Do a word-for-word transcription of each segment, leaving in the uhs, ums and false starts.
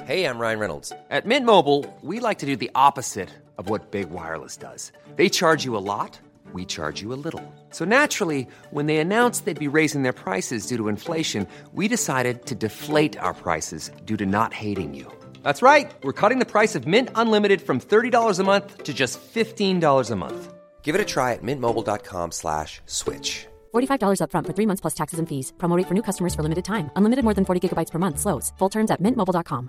Hey, I'm Ryan Reynolds. At Mint Mobile, we like to do the opposite of what Big Wireless does. They charge you a lot, we charge you a little. So naturally, when they announced they'd be raising their prices due to inflation, we decided to deflate our prices due to not hating you. That's right. We're cutting the price of Mint Unlimited from thirty dollars a month to just fifteen dollars a month. Give it a try at mintmobile.com slash switch. forty-five dollars up front for three months plus taxes and fees. Promo rate for new customers for limited time. Unlimited more than forty gigabytes per month. Slows full terms at mint mobile dot com.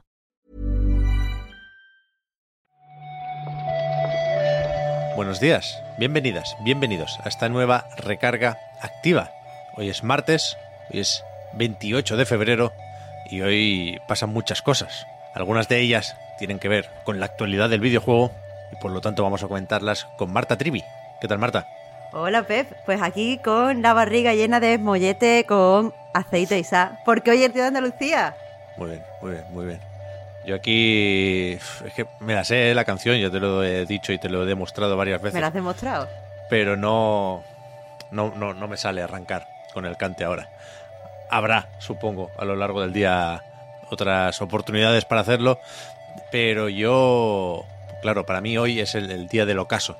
Buenos días, bienvenidas, bienvenidos a esta nueva recarga activa. Hoy es martes, hoy es veintiocho de febrero y hoy pasan muchas cosas. Algunas de ellas tienen que ver con la actualidad del videojuego y por lo tanto vamos a comentarlas con Marta Trivi. ¿Qué tal, Marta? Hola, Pep. Pues aquí con la barriga llena de mollete con aceite y sal. Porque hoy es el día de Andalucía. Muy bien, muy bien, muy bien. Yo aquí... Es que me la sé la canción, ya te lo he dicho y te lo he demostrado varias veces. ¿Me la has demostrado? Pero no, no, no, no me sale arrancar con el cante ahora. Habrá, supongo, a lo largo del día otras oportunidades para hacerlo. Pero yo... Claro, para mí hoy es el, el día del ocaso.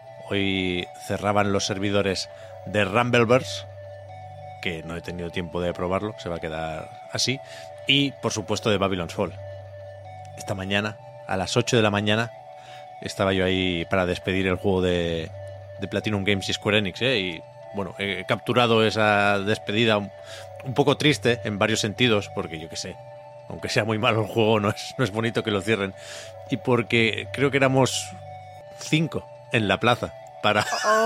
Hoy cerraban los servidores de Rumbleverse, que no he tenido tiempo de probarlo, se va a quedar así. Y, por supuesto, de Babylon's Fall. Esta mañana, a las ocho de la mañana, estaba yo ahí para despedir el juego de, de Platinum Games y Square Enix, ¿eh? Y, bueno, he capturado esa despedida un, un poco triste en varios sentidos, porque yo qué sé, aunque sea muy malo el juego, no es, no es bonito que lo cierren. Y porque creo que éramos cinco en la plaza para,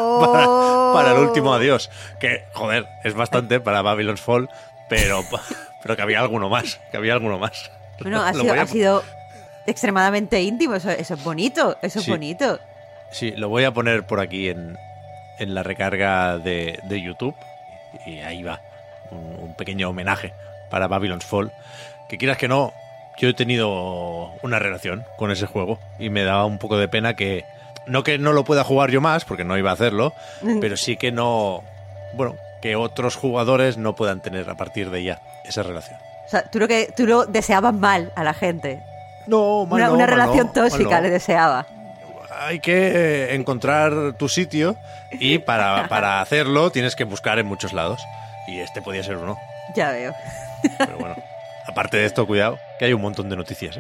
Oh. para, para el último adiós. Que, joder, es bastante para Babylon's Fall, pero, pero que había alguno más, que había alguno más. Bueno, ha Lo sido, voy a- ha sido extremadamente íntimo. Eso, eso es bonito. Eso es Sí. bonito. Sí, lo voy a poner por aquí en, en la recarga de, de YouTube. Y ahí va, un, un pequeño homenaje para Babylon's Fall. Que quieras que no, yo he tenido una relación con ese juego y me daba un poco de pena que... No que no lo pueda jugar yo más, porque no iba a hacerlo, pero sí que no... Bueno, que otros jugadores no puedan tener a partir de ya esa relación. O sea, tú lo, que, tú lo deseabas mal a la gente. No, mal Una, no, una mal relación no, tóxica mal no. le deseaba. Hay que encontrar tu sitio y para, para hacerlo tienes que buscar en muchos lados. Y este podía ser uno. Ya veo. Pero bueno, aparte de esto, cuidado, que hay un montón de noticias, ¿eh?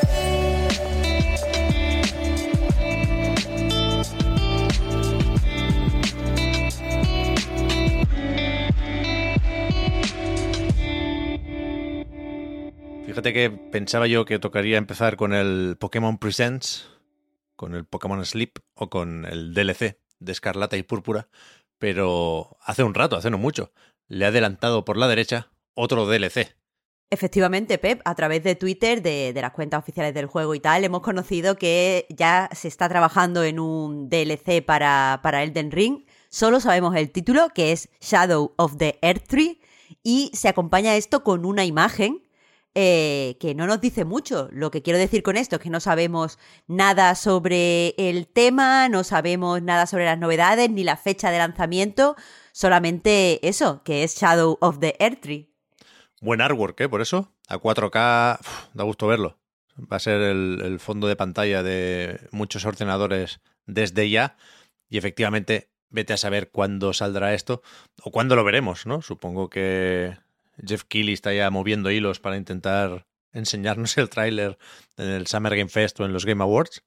Fíjate que pensaba yo que tocaría empezar con el Pokémon Presents, con el Pokémon Sleep o con el D L C de Escarlata y Púrpura, pero hace un rato, hace no mucho, le ha adelantado por la derecha otro D L C. Efectivamente, Pep, a través de Twitter, de, de las cuentas oficiales del juego y tal, hemos conocido que ya se está trabajando en un D L C para, para Elden Ring. Solo sabemos el título, que es Shadow of the Erdtree, y se acompaña esto con una imagen eh, que no nos dice mucho. Lo que quiero decir con esto es que no sabemos nada sobre el tema, no sabemos nada sobre las novedades, ni la fecha de lanzamiento, solamente eso, que es Shadow of the Erdtree. Buen artwork, ¿eh? Por eso, a cuatro K, uf, da gusto verlo. Va a ser el, el fondo de pantalla de muchos ordenadores desde ya. Y efectivamente, vete a saber cuándo saldrá esto o cuándo lo veremos, ¿no? Supongo que Jeff Keighley está ya moviendo hilos para intentar enseñarnos el tráiler en el Summer Game Fest o en los Game Awards.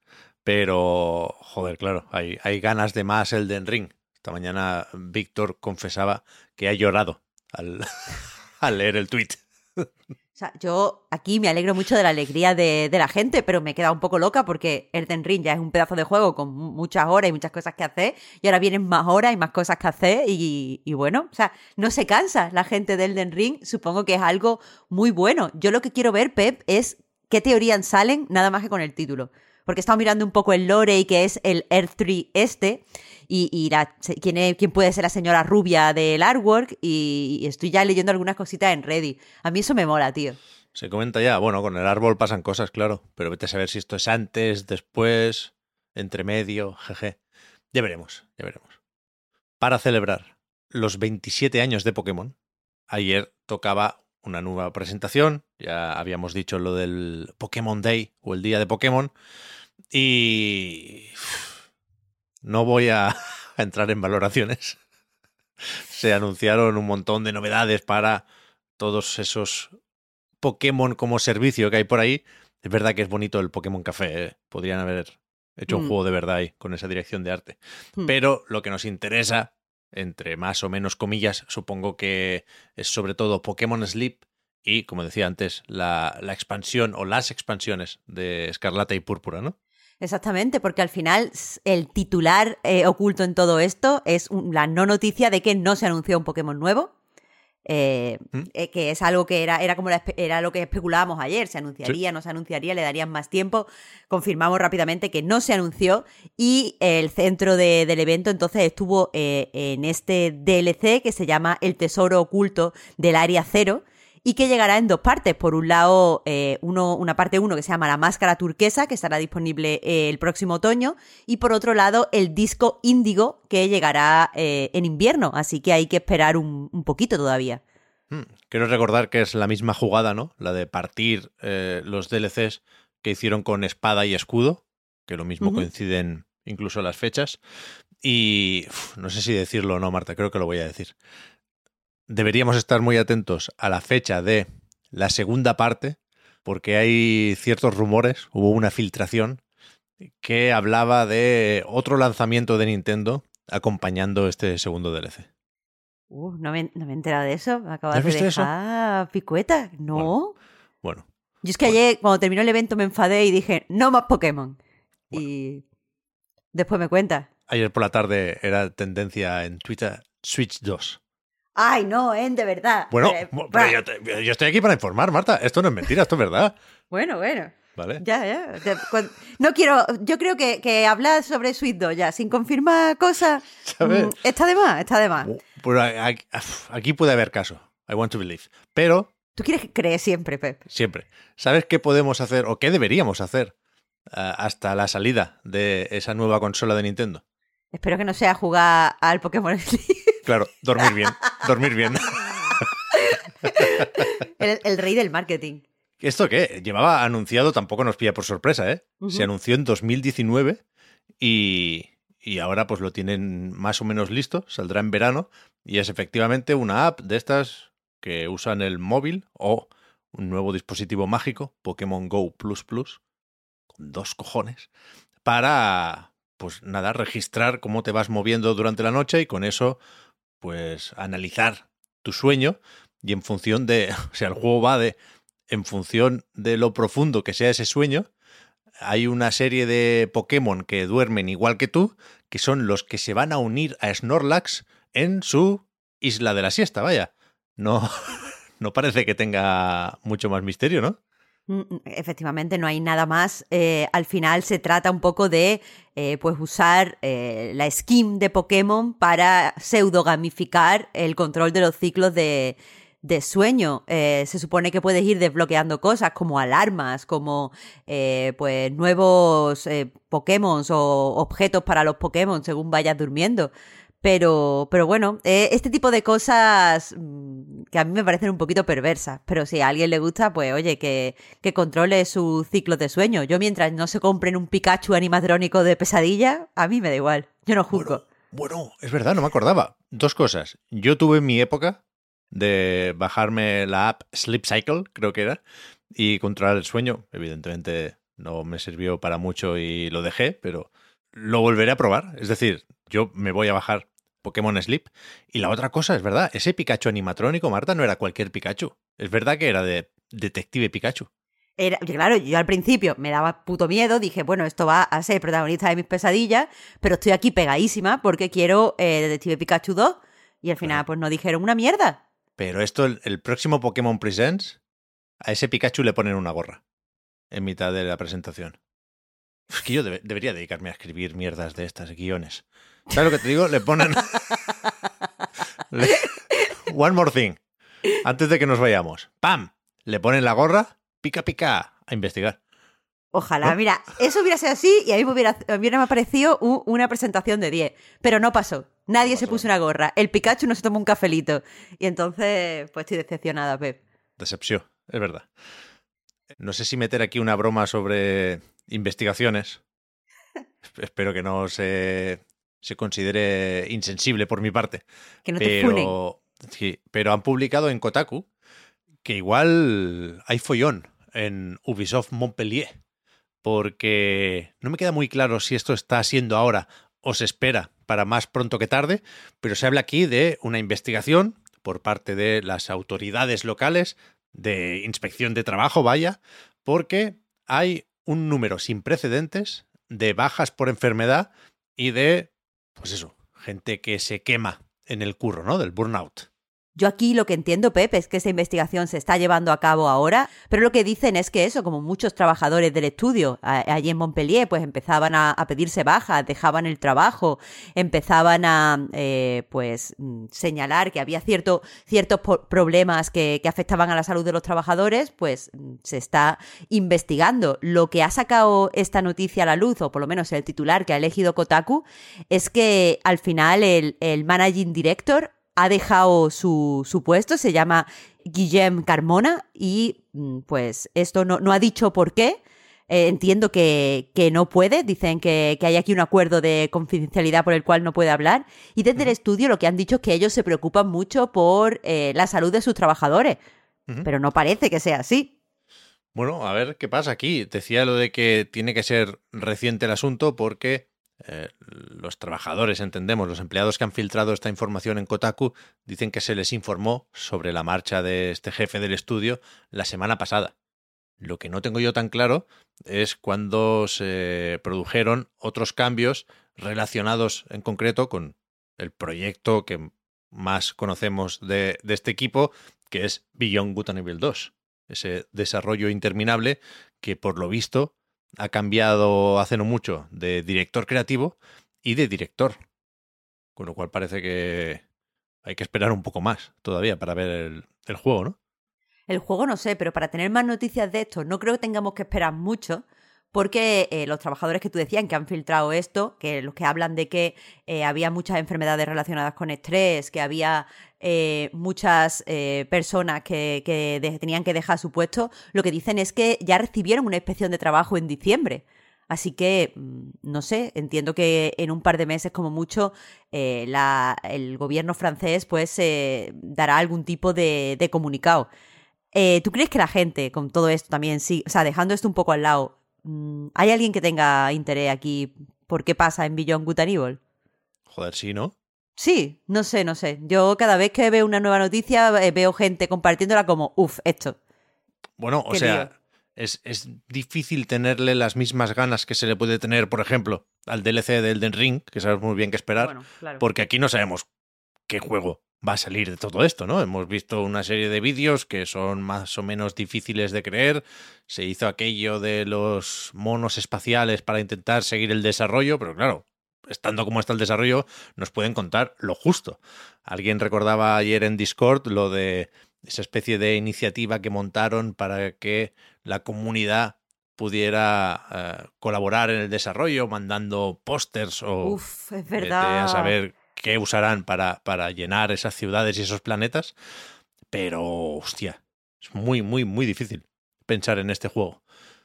Pero, joder, claro, hay, hay ganas de más Elden Ring. Esta mañana Víctor confesaba que ha llorado al... al leer el tweet. O sea, yo aquí me alegro mucho de la alegría de, de la gente, pero me he quedado un poco loca porque Elden Ring ya es un pedazo de juego con muchas horas y muchas cosas que hacer, y ahora vienen más horas y más cosas que hacer, y, y bueno, o sea, no se cansa la gente de Elden Ring, supongo que es algo muy bueno. Yo lo que quiero ver, Pep, es qué teorías salen nada más que con el título. Porque he estado mirando un poco el lore y que es el Erdtree este, y, y la, quién, es, quién puede ser la señora rubia del artwork, y, y estoy ya leyendo algunas cositas en Reddit. A mí eso me mola, tío. Se comenta ya, bueno, con el árbol pasan cosas, claro, pero vete a saber si esto es antes, después, entre medio, jeje. Ya veremos, ya veremos. Para celebrar los veintisiete años de Pokémon, ayer tocaba una nueva presentación. Ya habíamos dicho lo del Pokémon Day o el día de Pokémon. Y no voy a entrar en valoraciones. Se anunciaron un montón de novedades para todos esos Pokémon como servicio que hay por ahí. Es verdad que es bonito el Pokémon Café, ¿eh? Podrían haber hecho un mm. juego de verdad ahí con esa dirección de arte. Mm. Pero lo que nos interesa, entre más o menos comillas, supongo que es sobre todo Pokémon Sleep y, como decía antes, la, la expansión o las expansiones de Escarlata y Púrpura, ¿no? Exactamente, porque al final el titular eh, oculto en todo esto es un, la no noticia de que no se anunció un Pokémon nuevo, eh, ¿Mm? eh, que es algo que era, era como la, era lo que especulábamos ayer, se anunciaría, ¿sí? No se anunciaría, le darían más tiempo. Confirmamos rápidamente que no se anunció y el centro de, del evento entonces estuvo eh, en este D L C que se llama El Tesoro Oculto del Área Cero, y que llegará en dos partes. Por un lado, eh, uno, una parte uno que se llama La Máscara Turquesa, que estará disponible eh, el próximo otoño, y por otro lado, el disco Índigo, que llegará eh, en invierno, así que hay que esperar un, un poquito todavía. Hmm. Quiero recordar que es la misma jugada, ¿no? La de partir eh, los D L Cs que hicieron con Espada y Escudo, que lo mismo uh-huh. coinciden incluso las fechas, y uf, no sé si decirlo o no, Marta, creo que lo voy a decir. Deberíamos estar muy atentos a la fecha de la segunda parte, porque hay ciertos rumores, hubo una filtración que hablaba de otro lanzamiento de Nintendo acompañando este segundo D L C. Uh, no me, no me he enterado de eso, me acabas de dejar eso? Picueta, ¿no? Bueno, bueno. Yo es que bueno. ayer, cuando terminó el evento, me enfadé y dije, no más Pokémon. Bueno. Y después me cuenta. Ayer por la tarde era tendencia en Twitter Switch dos. Ay, no, ¿eh? De verdad. Bueno, pero, pero yo, te, yo estoy aquí para informar, Marta. Esto no es mentira, esto es verdad. Bueno, bueno. Vale. Ya, ya. No quiero... Yo creo que, que hablar sobre Switch dos ya, sin confirmar cosas, mmm, está de más, está de más. Pero aquí, aquí puede haber caso. I want to believe. Pero... Tú quieres creer siempre, Pep. Siempre. ¿Sabes qué podemos hacer o qué deberíamos hacer uh, hasta la salida de esa nueva consola de Nintendo? Espero que no sea jugar al Pokémon Sleep. Claro, dormir bien, dormir bien. El, el rey del marketing. ¿Esto qué? Llevaba anunciado, tampoco nos pilla por sorpresa, ¿eh? Uh-huh. Se anunció en dos mil diecinueve y, y ahora pues lo tienen más o menos listo, saldrá en verano y es efectivamente una app de estas que usan el móvil o un nuevo dispositivo mágico, Pokémon Go Plus Plus, con dos cojones, para, pues nada, registrar cómo te vas moviendo durante la noche y con eso, pues analizar tu sueño y en función de, o sea, el juego va de, en función de lo profundo que sea ese sueño, hay una serie de Pokémon que duermen igual que tú, que son los que se van a unir a Snorlax en su isla de la siesta, vaya. No, no parece que tenga mucho más misterio, ¿no? Efectivamente, no hay nada más. Eh, al final se trata un poco de eh, pues usar eh, la skin de Pokémon para pseudo-gamificar el control de los ciclos de, de sueño. Eh, se supone que puedes ir desbloqueando cosas como alarmas, como eh, pues nuevos eh, Pokémon o objetos para los Pokémon según vayas durmiendo. Pero, pero bueno, eh, este tipo de cosas mmm, que a mí me parecen un poquito perversas. Pero si a alguien le gusta, pues oye, que, que controle sus ciclos de sueño. Yo mientras no se compren un Pikachu animatrónico de pesadilla, a mí me da igual. Yo no juzgo. Bueno, bueno, es verdad, no me acordaba. Dos cosas. Yo tuve mi época de bajarme la app Sleep Cycle, creo que era, y controlar el sueño. Evidentemente no me sirvió para mucho y lo dejé, pero lo volveré a probar. Es decir, yo me voy a bajar Pokémon Sleep. Y la otra cosa, es verdad, ese Pikachu animatrónico, Marta, no era cualquier Pikachu. Es verdad que era de Detective Pikachu. Era, claro, yo al principio me daba puto miedo, dije, bueno, esto va a ser protagonista de mis pesadillas, pero estoy aquí pegadísima porque quiero eh, Detective Pikachu dos. Y al final, claro, pues no dijeron una mierda. Pero esto, el, el próximo Pokémon Presents, a ese Pikachu le ponen una gorra en mitad de la presentación. Es que yo debe, debería dedicarme a escribir mierdas de estas, guiones. ¿Sabes lo que te digo? Le ponen... Le... One more thing. Antes de que nos vayamos. ¡Pam! Le ponen la gorra, pica, pica, a investigar. Ojalá, ¿no? Mira, eso hubiera sido así y a mí me hubiera, me hubiera parecido un, una presentación de diez. Pero no pasó. Nadie no pasó. Se puso una gorra. El Pikachu no se tomó un cafelito. Y entonces, pues estoy decepcionada, Pep. decepció, es verdad. No sé si meter aquí una broma sobre investigaciones. Espero que no se, se considere insensible por mi parte. Que no te funen. Pero, sí, pero han publicado en Kotaku que igual hay follón en Ubisoft Montpellier. Porque no me queda muy claro si esto está siendo ahora o se espera para más pronto que tarde, pero se habla aquí de una investigación por parte de las autoridades locales de inspección de trabajo, vaya, porque hay un número sin precedentes de bajas por enfermedad y de, pues eso, gente que se quema en el curro, ¿no? Del burnout. Yo aquí lo que entiendo, Pep, es que esa investigación se está llevando a cabo ahora, pero lo que dicen es que eso, como muchos trabajadores del estudio a, allí en Montpellier, pues empezaban a, a pedirse bajas, dejaban el trabajo, empezaban a eh, pues señalar que había cierto, ciertos po- problemas que, que afectaban a la salud de los trabajadores, pues se está investigando. Lo que ha sacado esta noticia a la luz, o por lo menos el titular que ha elegido Kotaku, es que al final el, el managing director ha dejado su, su puesto, se llama Guillem Carmona y pues esto no, no ha dicho por qué. Eh, entiendo que, que no puede, dicen que, que hay aquí un acuerdo de confidencialidad por el cual no puede hablar. Y desde uh-huh. el estudio lo que han dicho es que ellos se preocupan mucho por eh, la salud de sus trabajadores, uh-huh. pero no parece que sea así. Bueno, a ver qué pasa aquí. Decía lo de que tiene que ser reciente el asunto porque Eh, los trabajadores, entendemos, los empleados que han filtrado esta información en Kotaku, dicen que se les informó sobre la marcha de este jefe del estudio la semana pasada. Lo que no tengo yo tan claro es cuándo se produjeron otros cambios relacionados en concreto con el proyecto que más conocemos de, de este equipo, que es Beyond Good and Evil dos. Ese desarrollo interminable que, por lo visto, ha cambiado hace no mucho de director creativo y de director. Con lo cual parece que hay que esperar un poco más todavía para ver el, el juego, ¿no? El juego no sé, pero para tener más noticias de esto no creo que tengamos que esperar mucho, porque eh, los trabajadores que tú decías que han filtrado esto, que los que hablan de que eh, había muchas enfermedades relacionadas con estrés, que había eh, muchas eh, personas que, que de- tenían que dejar su puesto, lo que dicen es que ya recibieron una inspección de trabajo en diciembre. Así que, mm, no sé, entiendo que en un par de meses como mucho eh, la, el gobierno francés pues eh, dará algún tipo de, de comunicado. Eh, ¿Tú crees que la gente, con todo esto también, sí, o sea, dejando esto un poco al lado, mm, ¿hay alguien que tenga interés aquí por qué pasa en Beyond Good and Evil? Joder, sí, ¿no? Sí, no sé, no sé. Yo cada vez que veo una nueva noticia eh, veo gente compartiéndola como, uff, esto. Bueno, o Qué sea, lío. es, es difícil tenerle las mismas ganas que se le puede tener, por ejemplo, al D L C de Elden Ring, que sabes muy bien qué esperar, Bueno, claro. porque aquí no sabemos qué juego va a salir de todo esto, ¿no? Hemos visto una serie de vídeos que son más o menos difíciles de creer. Se hizo aquello de los monos espaciales para intentar seguir el desarrollo, pero claro, estando como está el desarrollo, nos pueden contar lo justo. Alguien recordaba ayer en Discord lo de esa especie de iniciativa que montaron para que la comunidad pudiera eh, colaborar en el desarrollo, mandando pósters o Uf, es vete verdad. a saber qué usarán para, para llenar esas ciudades y esos planetas. Pero, hostia, es muy, muy, muy difícil pensar en este juego.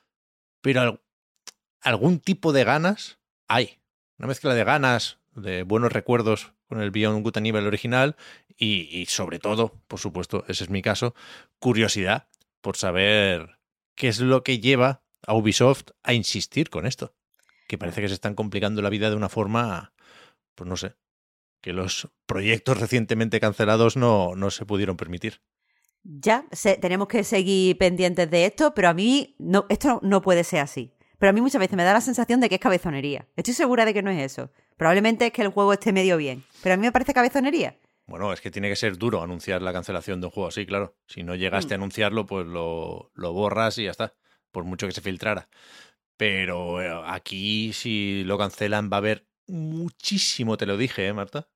Pero al- algún tipo de ganas hay. Una mezcla de ganas, de buenos recuerdos con el Beyond Good and Evil original y, y sobre todo, por supuesto, ese es mi caso, curiosidad por saber qué es lo que lleva a Ubisoft a insistir con esto. Que parece que se están complicando la vida de una forma, pues no sé, que los proyectos recientemente cancelados no, no se pudieron permitir. Ya, se- tenemos que seguir pendientes de esto, pero a mí no, esto no puede ser así. Pero a mí muchas veces me da la sensación de que es cabezonería. Estoy segura de que no es eso. Probablemente es que el juego esté medio bien, pero a mí me parece cabezonería. Bueno, es que tiene que ser duro anunciar la cancelación de un juego así, claro. Si no llegaste a anunciarlo, pues lo, lo borras y ya está, por mucho que se filtrara. Pero eh, aquí, si lo cancelan, va a haber muchísimo, te lo dije, ¿eh, Marta?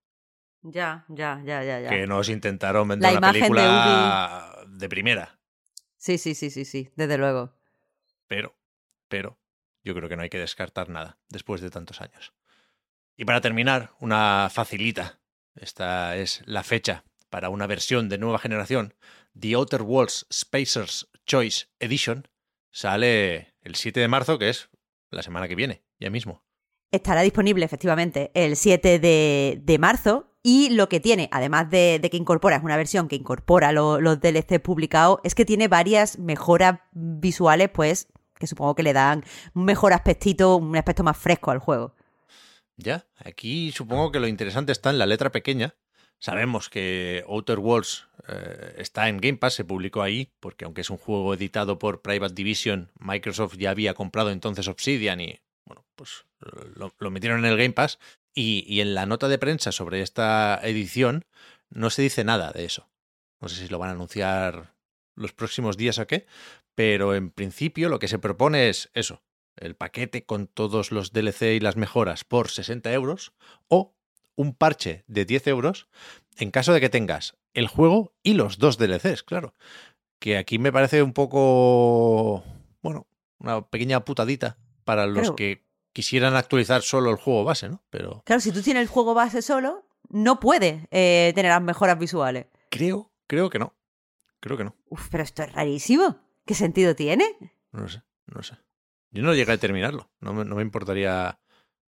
Ya, ya, ya, ya, ya. Que nos intentaron La vender una imagen de película de primera. Sí, sí, sí, sí, sí, desde luego. Pero, pero, yo creo que no hay que descartar nada después de tantos años. Y para terminar, una facilita. Esta es la fecha para una versión de nueva generación, The Outer Worlds Spacers Choice Edition, sale el siete de marzo, que es la semana que viene, ya mismo. Estará disponible, efectivamente, el siete de, de marzo. Y lo que tiene, además de, de que incorpora, es una versión que incorpora lo, los D L C publicados, es que tiene varias mejoras visuales, pues, que supongo que le dan un mejor aspectito, un aspecto más fresco al juego. Ya, aquí supongo que lo interesante está en la letra pequeña. Sabemos que Outer Worlds eh, está en Game Pass, se publicó ahí, porque aunque es un juego editado por Private Division, Microsoft ya había comprado entonces Obsidian y, bueno, pues lo, lo metieron en el Game Pass. Y, y en la nota de prensa sobre esta edición no se dice nada de eso. No sé si lo van a anunciar los próximos días o qué, pero en principio lo que se propone es eso, el paquete con todos los D L C y las mejoras por sesenta euros o un parche de diez euros en caso de que tengas el juego y los dos D L Cs, claro. Que aquí me parece un poco, bueno, una pequeña putadita para los Claro. que quisieran actualizar solo el juego base, ¿no? Pero Claro, si tú tienes el juego base solo, no puedes eh, tener las mejoras visuales. creo, creo que no. Creo que no. Uf, pero esto es rarísimo. ¿Qué sentido tiene? No lo sé, no lo sé. Yo no llegué a terminarlo. No me, no me importaría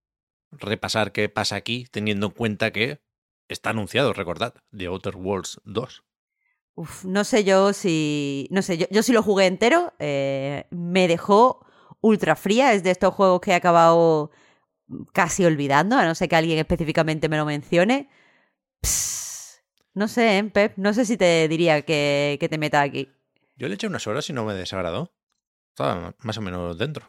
repasar qué pasa aquí, teniendo en cuenta que está anunciado, recordad, The Outer Worlds dos. Uf, no sé yo si... No sé, yo, yo sí lo jugué entero. eh, me dejó ultra fría. Es de estos juegos que he acabado casi olvidando, a no ser que alguien específicamente me lo mencione. Psst, no sé, ¿eh, Pep? No sé si te diría que, que te metas aquí. Yo le eché unas horas y no me desagradó. Estaba más o menos dentro.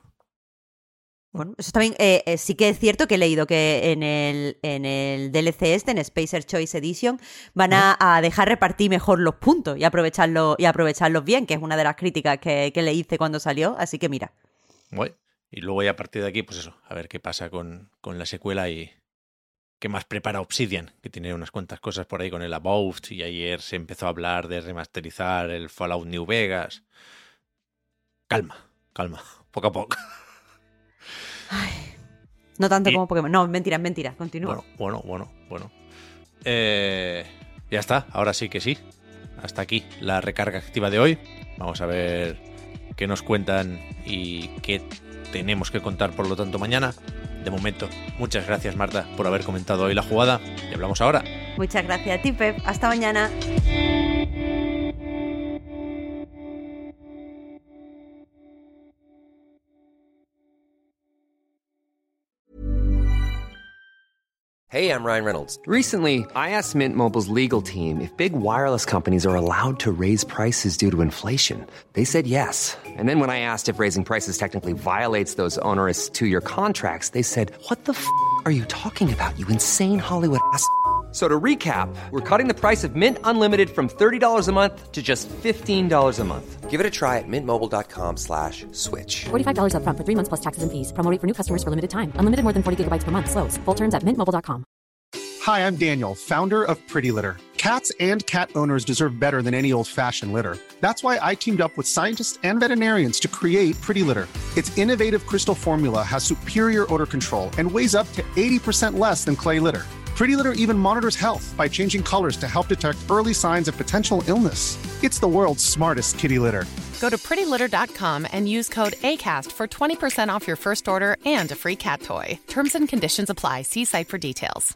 Bueno, eso también eh, eh, sí que es cierto que he leído que en el, en el D L C este, en Spacer Choice Edition, van a, a dejar repartir mejor los puntos y aprovecharlo, y aprovecharlos bien, que es una de las críticas que, que le hice cuando salió, así que mira. Guay. Y luego ya a partir de aquí, pues eso, a ver qué pasa con, con la secuela y qué más prepara Obsidian, que tiene unas cuantas cosas por ahí con el Above, y ayer se empezó a hablar de remasterizar el Fallout New Vegas. Calma, calma, poco a poco. No tanto Y- como Pokémon. No, mentira, mentira. Continúa. Bueno, bueno, bueno, bueno. Eh, ya está, ahora sí que sí. Hasta aquí la recarga activa de hoy. Vamos a ver qué nos cuentan y qué tenemos que contar, por lo tanto, mañana. De momento, muchas gracias, Marta, por haber comentado hoy la jugada. Y hablamos ahora. Muchas gracias a ti, Pep. Hasta mañana. Hey, I'm Ryan Reynolds. Recently, I asked Mint Mobile's legal team if big wireless companies are allowed to raise prices due to inflation. They said yes. And then when I asked if raising prices technically violates those onerous two-year contracts, they said, "What the f*** are you talking about, you insane Hollywood ass?" So to recap, we're cutting the price of Mint Unlimited from thirty dollars a month to just fifteen dollars a month. Give it a try at mintmobile.com slash switch. forty-five dollars up front for three months plus taxes and fees. Promo rate for new customers for limited time. Unlimited more than forty gigabytes per month. Slows full terms at mint mobile dot com. Hi, I'm Daniel, founder of Pretty Litter. Cats and cat owners deserve better than any old-fashioned litter. That's why I teamed up with scientists and veterinarians to create Pretty Litter. Its innovative crystal formula has superior odor control and weighs up to eighty percent less than clay litter. Pretty Litter even monitors health by changing colors to help detect early signs of potential illness. It's the world's smartest kitty litter. Go to pretty litter dot com and use code ACAST for twenty percent off your first order and a free cat toy. Terms and conditions apply. See site for details.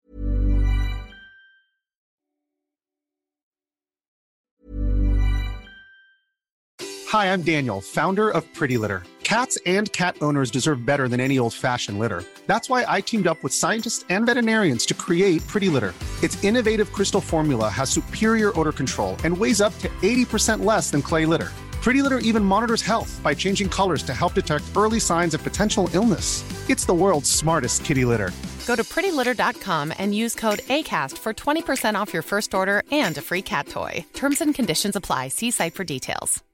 Hi, I'm Daniel, founder of Pretty Litter. Cats and cat owners deserve better than any old-fashioned litter. That's why I teamed up with scientists and veterinarians to create Pretty Litter. Its innovative crystal formula has superior odor control and weighs up to eighty percent less than clay litter. Pretty Litter even monitors health by changing colors to help detect early signs of potential illness. It's the world's smartest kitty litter. Go to pretty litter dot com and use code ACAST for twenty percent off your first order and a free cat toy. Terms and conditions apply. See site for details.